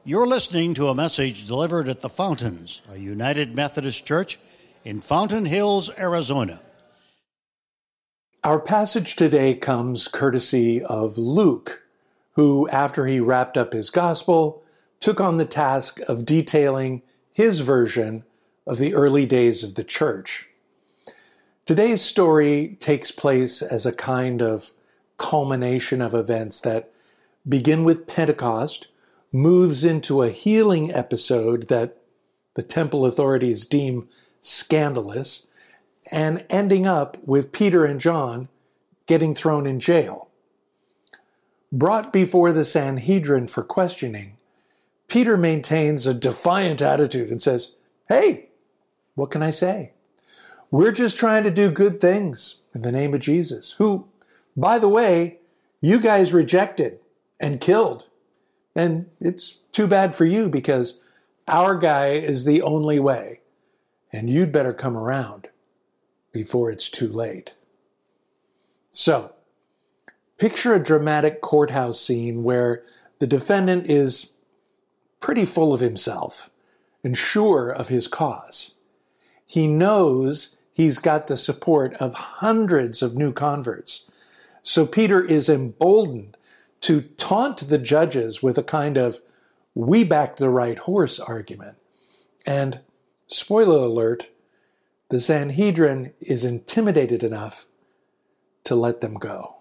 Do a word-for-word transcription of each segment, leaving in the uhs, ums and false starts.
You're listening to a message delivered at the Fountains, a United Methodist Church in Fountain Hills, Arizona. Our passage today comes courtesy of Luke, who, after he wrapped up his gospel, took on the task of detailing his version of the early days of the church. Today's story takes place as a kind of culmination of events that begin with Pentecost, moves into a healing episode that the temple authorities deem scandalous, and ending up with Peter and John getting thrown in jail. Brought before the Sanhedrin for questioning, Peter maintains a defiant attitude and says, "Hey, what can I say? We're just trying to do good things in the name of Jesus, who, by the way, you guys rejected and killed. And it's too bad for you because our guy is the only way, and you'd better come around before it's too late." So, picture a dramatic courthouse scene where the defendant is pretty full of himself and sure of his cause. He knows he's got the support of hundreds of new converts. So Peter is emboldened to taunt the judges with a kind of "we backed the right horse" argument. And, spoiler alert, the Sanhedrin is intimidated enough to let them go.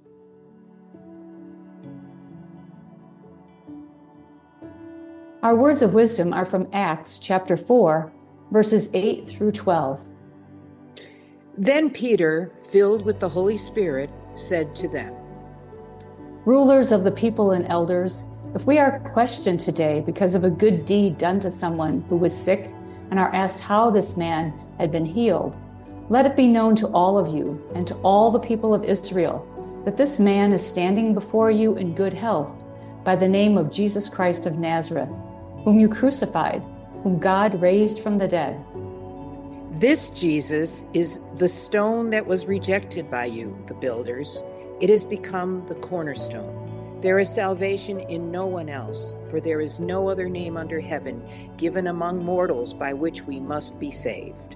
Our words of wisdom are from Acts chapter four, verses eight through twelve. Then Peter, filled with the Holy Spirit, said to them, "Rulers of the people and elders, if we are questioned today because of a good deed done to someone who was sick and are asked how this man had been healed, let it be known to all of you and to all the people of Israel that this man is standing before you in good health by the name of Jesus Christ of Nazareth, whom you crucified, whom God raised from the dead. This Jesus is the stone that was rejected by you, the builders. It has become the cornerstone. There is salvation in no one else, for there is no other name under heaven given among mortals by which we must be saved."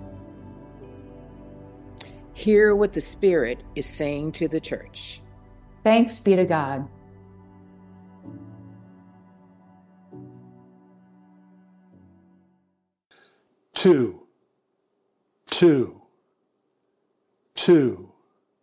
Hear what the Spirit is saying to the church. Thanks be to God. Two, two, two,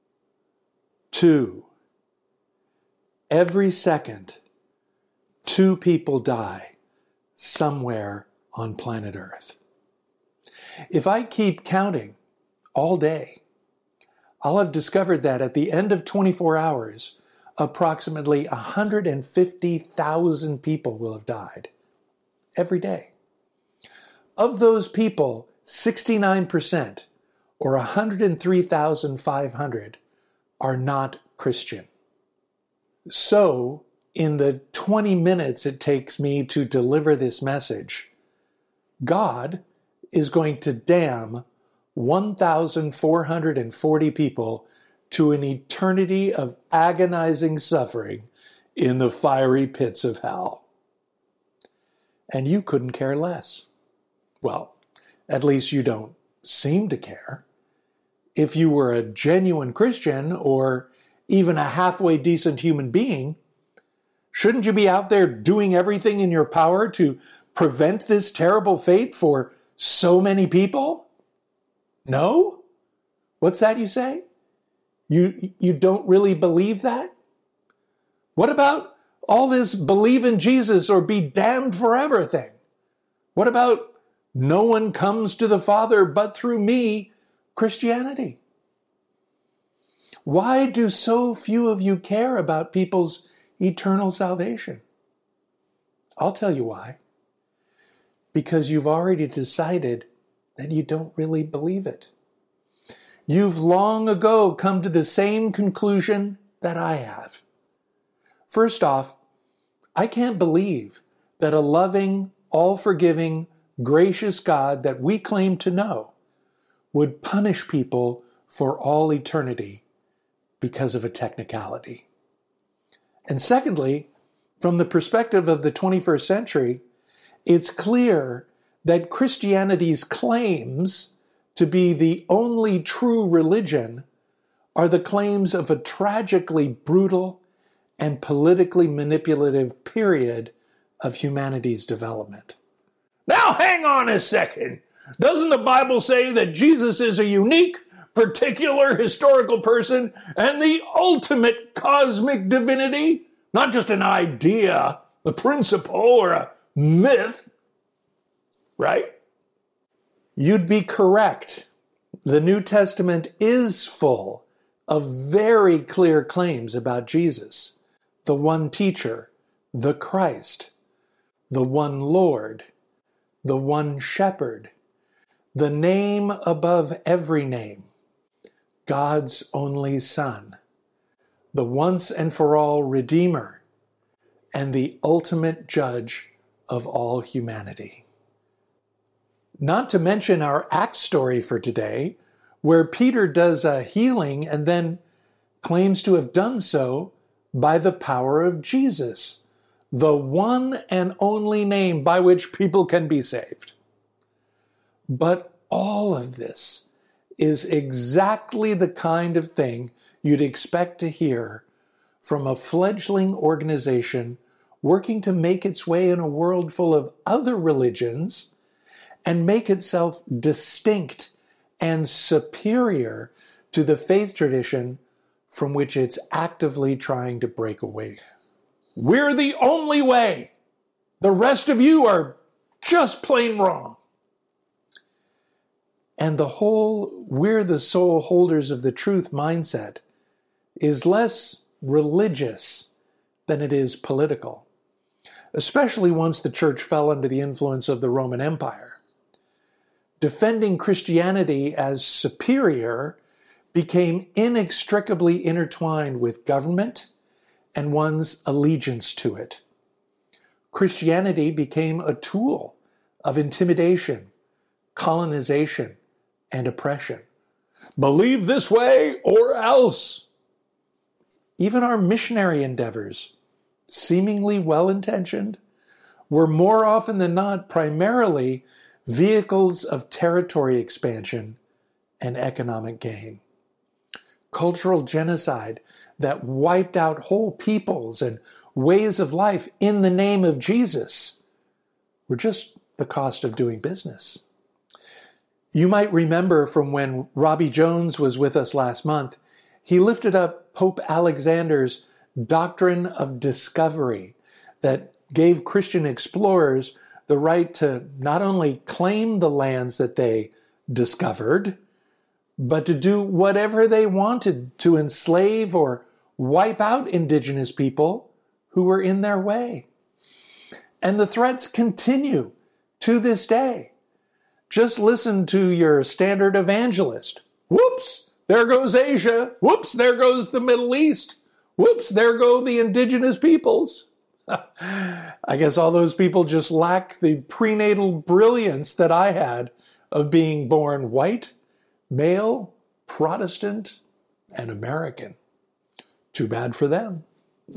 two. Every second, two people die somewhere on planet Earth. If I keep counting all day, I'll have discovered that at the end of twenty-four hours, approximately one hundred fifty thousand people will have died every day. Of those people, sixty-nine percent, or one hundred three thousand five hundred, are not Christian. So, in the twenty minutes it takes me to deliver this message, God is going to damn one thousand four hundred forty people to an eternity of agonizing suffering in the fiery pits of hell. And you couldn't care less. Well, at least you don't seem to care. If you were a genuine Christian or even a halfway decent human being, shouldn't you be out there doing everything in your power to prevent this terrible fate for so many people? No? What's that you say? You, you don't really believe that? What about all this believe in Jesus or be damned forever thing? What about no one comes to the Father but through me, Christianity? Why do so few of you care about people's eternal salvation? I'll tell you why. Because you've already decided that you don't really believe it. You've long ago come to the same conclusion that I have. First off, I can't believe that a loving, all-forgiving, gracious God that we claim to know would punish people for all eternity because of a technicality. And secondly, From the perspective of the twenty-first century, it's clear that Christianity's claims to be the only true religion are the claims of a tragically brutal and politically manipulative period of humanity's development. Now hang on a second. Doesn't the Bible say that Jesus is a unique, particular historical person and the ultimate cosmic divinity? Not just an idea, a principle, or a myth, right? You'd be correct. The New Testament is full of very clear claims about Jesus, the one teacher, the Christ, the one Lord, the one shepherd, the name above every name, God's only Son, the once and for all Redeemer, and the ultimate judge of all humanity. Not to mention our Acts story for today, where Peter does a healing and then claims to have done so by the power of Jesus, the one and only name by which people can be saved. But all of this is exactly the kind of thing you'd expect to hear from a fledgling organization working to make its way in a world full of other religions and make itself distinct and superior to the faith tradition from which it's actively trying to break away. We're the only way. The rest of you are just plain wrong. And the whole we're the sole holders of the truth mindset is less religious than it is political, especially once the church fell under the influence of the Roman Empire. Defending Christianity as superior became inextricably intertwined with government and one's allegiance to it. Christianity became a tool of intimidation, colonization, and oppression. Believe this way or else. Even our missionary endeavors, seemingly well-intentioned, were more often than not primarily vehicles of territory expansion and economic gain. Cultural genocide that wiped out whole peoples and ways of life in the name of Jesus were just the cost of doing business. You might remember from when Robbie Jones was with us last month, he lifted up Pope Alexander's doctrine of discovery that gave Christian explorers the right to not only claim the lands that they discovered, but to do whatever they wanted to enslave or wipe out indigenous people who were in their way. And the threats continue to this day. Just listen to your standard evangelist. Whoops, there goes Asia. Whoops, there goes the Middle East. Whoops, there go the indigenous peoples. I guess all those people just lack the prenatal brilliance that I had of being born white, male, Protestant, and American. Too bad for them.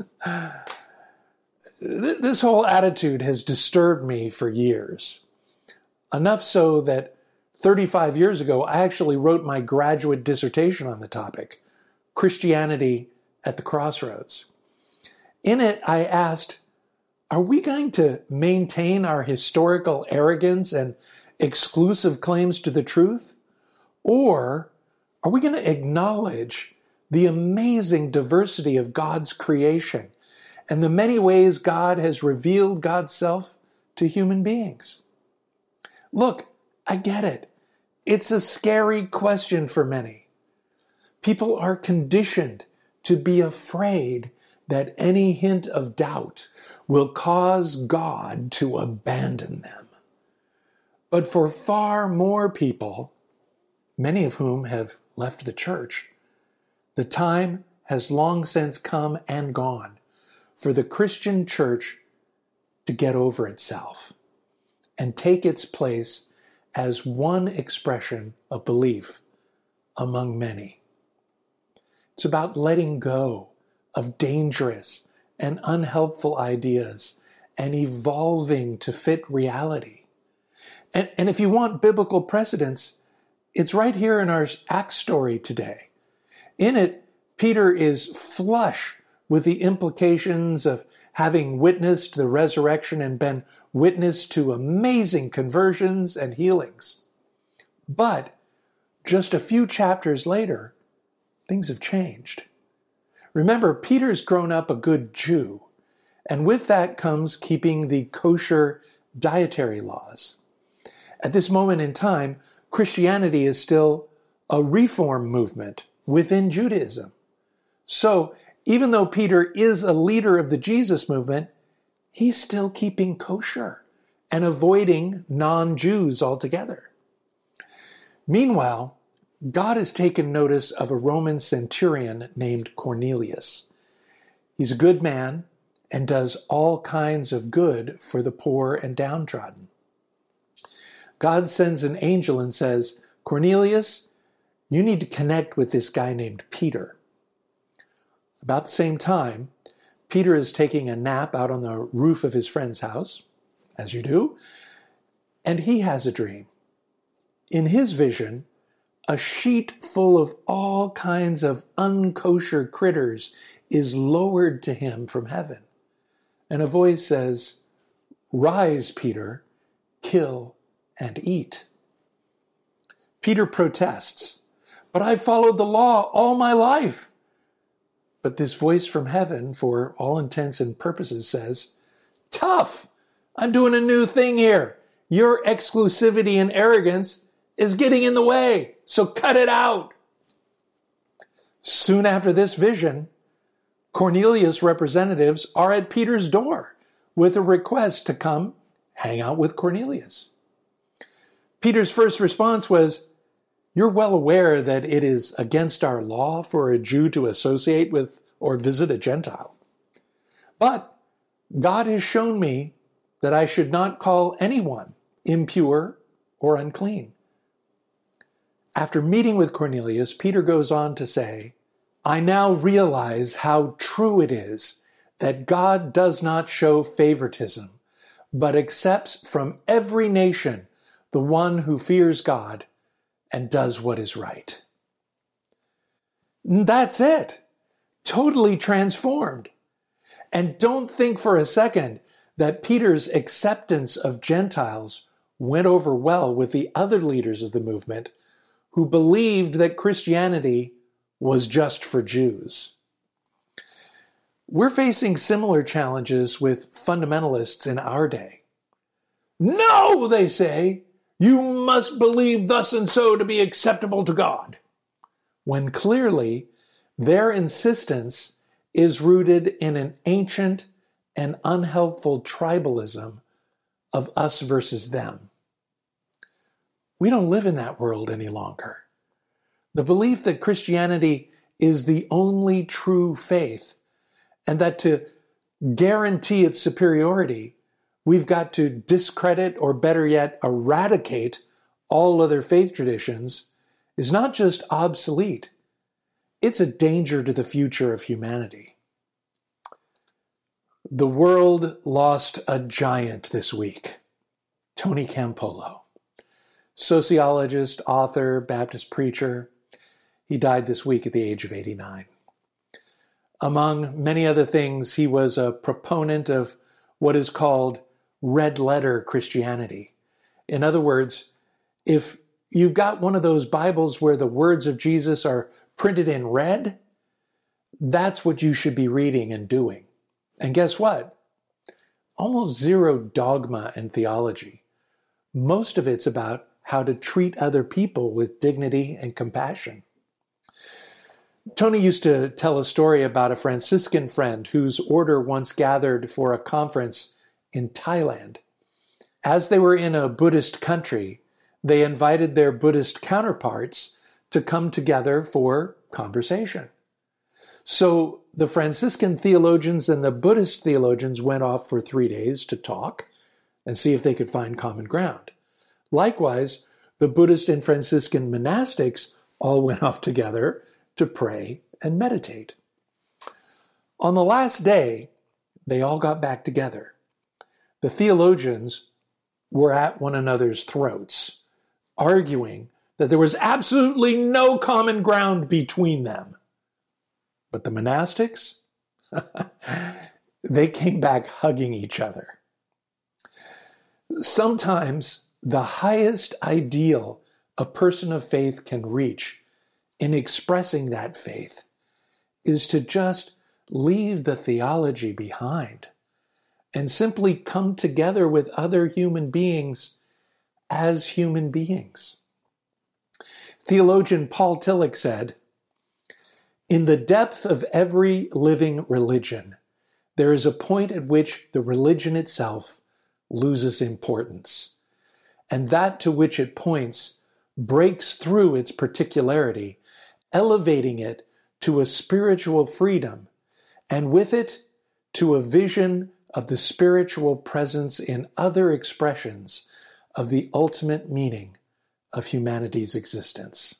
This whole attitude has disturbed me for years. Enough so that thirty-five years ago, I actually wrote my graduate dissertation on the topic, Christianity at the Crossroads. In it, I asked, are we going to maintain our historical arrogance and exclusive claims to the truth? Or are we going to acknowledge the amazing diversity of God's creation and the many ways God has revealed God's self to human beings? Look, I get it. It's a scary question for many. People are conditioned to be afraid that any hint of doubt will cause God to abandon them. But for far more people, many of whom have left the church, the time has long since come and gone for the Christian church to get over itself and take its place as one expression of belief among many. It's about letting go of dangerous and unhelpful ideas and evolving to fit reality. And, and if you want biblical precedents, it's right here in our Acts story today. In it, Peter is flush with the implications of having witnessed the resurrection and been witness to amazing conversions and healings. But just a few chapters later, things have changed. Remember, Peter's grown up a good Jew, and with that comes keeping the kosher dietary laws. At this moment in time, Christianity is still a reform movement within Judaism. So, even though Peter is a leader of the Jesus movement, he's still keeping kosher and avoiding non-Jews altogether. Meanwhile, God has taken notice of a Roman centurion named Cornelius. He's a good man and does all kinds of good for the poor and downtrodden. God sends an angel and says, "Cornelius, you need to connect with this guy named Peter." About the same time, Peter is taking a nap out on the roof of his friend's house, as you do, and he has a dream. In his vision, a sheet full of all kinds of unkosher critters is lowered to him from heaven. And a voice says, "Rise, Peter, kill and eat." Peter protests, "But I've followed the law all my life." But this voice from heaven, for all intents and purposes, says, "Tough! I'm doing a new thing here. Your exclusivity and arrogance is getting in the way, so cut it out." Soon after this vision, Cornelius' representatives are at Peter's door with a request to come hang out with Cornelius. Peter's first response was, "You're well aware that it is against our law for a Jew to associate with or visit a Gentile. But God has shown me that I should not call anyone impure or unclean." After meeting with Cornelius, Peter goes on to say, "I now realize how true it is that God does not show favoritism, but accepts from every nation the one who fears God and does what is right." That's it. Totally transformed. And don't think for a second that Peter's acceptance of Gentiles went over well with the other leaders of the movement who believed that Christianity was just for Jews. We're facing similar challenges with fundamentalists in our day. "No," they say, "you must believe thus and so to be acceptable to God," when clearly their insistence is rooted in an ancient and unhelpful tribalism of us versus them. We don't live in that world any longer. The belief that Christianity is the only true faith, and that to guarantee its superiority, we've got to discredit, or better yet, eradicate all other faith traditions, is not just obsolete, it's a danger to the future of humanity. The world lost a giant this week, Tony Campolo. Sociologist, author, Baptist preacher. He died this week at the age of eighty-nine. Among many other things, he was a proponent of what is called red letter Christianity. In other words, if you've got one of those Bibles where the words of Jesus are printed in red, that's what you should be reading and doing. And guess what? Almost zero dogma and theology. Most of it's about how to treat other people with dignity and compassion. Tony used to tell a story about a Franciscan friend whose order once gathered for a conference in Thailand. As they were in a Buddhist country, they invited their Buddhist counterparts to come together for conversation. So the Franciscan theologians and the Buddhist theologians went off for three days to talk and see if they could find common ground. Likewise, the Buddhist and Franciscan monastics all went off together to pray and meditate. On the last day, they all got back together. The theologians were at one another's throats, arguing that there was absolutely no common ground between them. But the monastics, they came back hugging each other. Sometimes the highest ideal a person of faith can reach in expressing that faith is to just leave the theology behind and simply come together with other human beings as human beings. Theologian Paul Tillich said, "In the depth of every living religion, there is a point at which the religion itself loses importance, and that to which it points breaks through its particularity, elevating it to a spiritual freedom, and with it to a vision of the spiritual presence in other expressions of the ultimate meaning of humanity's existence."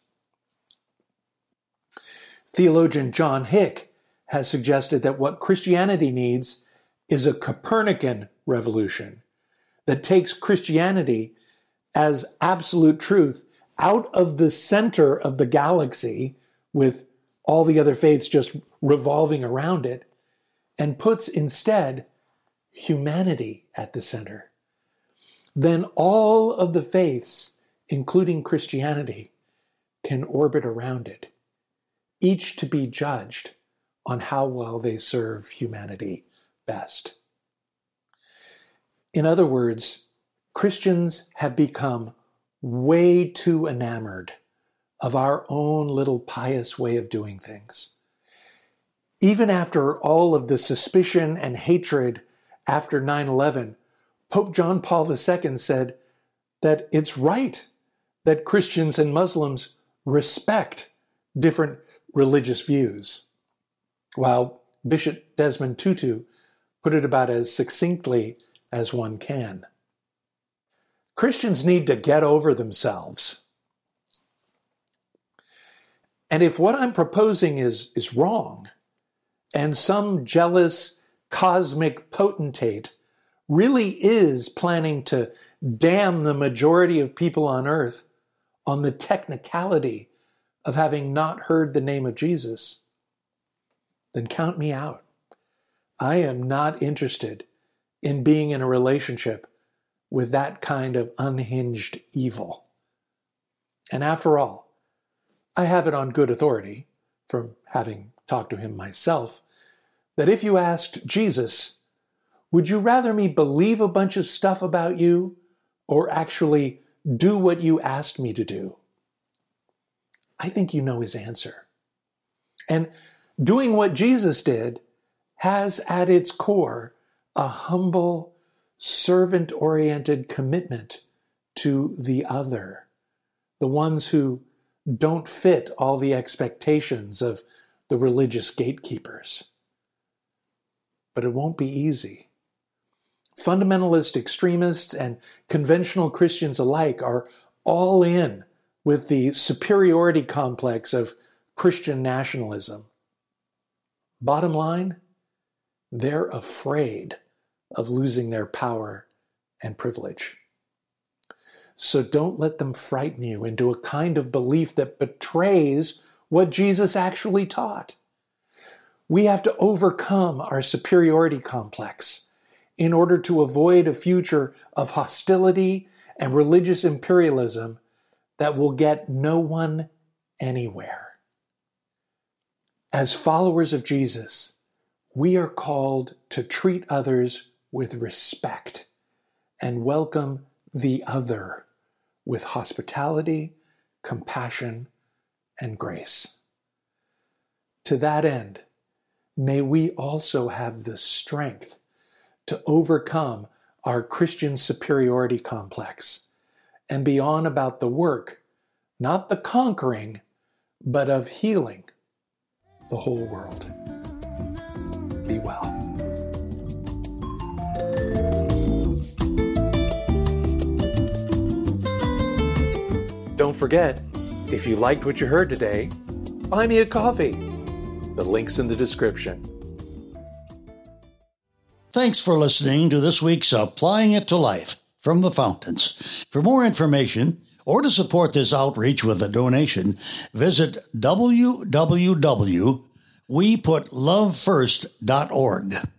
Theologian John Hick has suggested that what Christianity needs is a Copernican revolution that takes Christianity as absolute truth out of the center of the galaxy, with all the other faiths just revolving around it, and puts instead humanity at the center. Then all of the faiths, including Christianity, can orbit around it, each to be judged on how well they serve humanity best. In other words, Christians have become way too enamored of our own little pious way of doing things. Even after all of the suspicion and hatred after nine eleven, Pope John Paul the Second said that it's right that Christians and Muslims respect different religious views, while Bishop Desmond Tutu put it about as succinctly as one can. Christians need to get over themselves. And if what I'm proposing is, is wrong, and some jealous cosmic potentate really is planning to damn the majority of people on earth on the technicality of having not heard the name of Jesus, then count me out. I am not interested in being in a relationship with that kind of unhinged evil. And after all, I have it on good authority, from having talked to him myself, that if you asked Jesus, would you rather me believe a bunch of stuff about you or actually do what you asked me to do? I think you know his answer. And doing what Jesus did has at its core a humble, servant-oriented commitment to the other, the ones who don't fit all the expectations of the religious gatekeepers. But it won't be easy. Fundamentalist extremists and conventional Christians alike are all in with the superiority complex of Christian nationalism. Bottom line, they're afraid of losing their power and privilege. So don't let them frighten you into a kind of belief that betrays what Jesus actually taught. We have to overcome our superiority complex in order to avoid a future of hostility and religious imperialism that will get no one anywhere. As followers of Jesus, we are called to treat others with respect and welcome the other with hospitality, compassion, and grace. To that end, may we also have the strength to overcome our Christian superiority complex and be on about the work, not the conquering, but of healing the whole world. Be well. Don't forget, if you liked what you heard today, buy me a coffee. The link's in the description. Thanks for listening to this week's Applying It to Life from the Fountains. For more information or to support this outreach with a donation, visit w w w dot we put love first dot org.